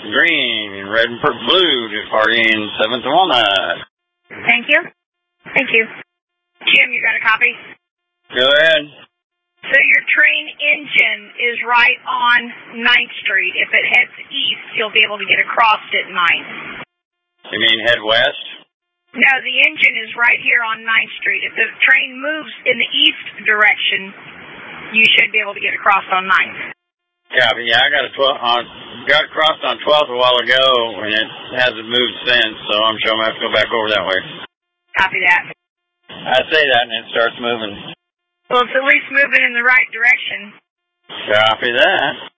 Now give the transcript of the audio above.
green, red and blue, departing 7th and Walnut. Thank you. Thank you. Jim, you got a copy? Go ahead. So your train engine is right on 9th Street. If it heads east, you'll be able to get across at 9th. You mean head west? No, the engine is right here on 9th Street. If the train moves in the east direction, you should be able to get across on 9th. Copy. Yeah, I got crossed on 12th a while ago, and it hasn't moved since, so I'm sure I'm going to have to go back over that way. Copy that. I say that, and it starts moving. Well, it's at least moving in the right direction. Copy that.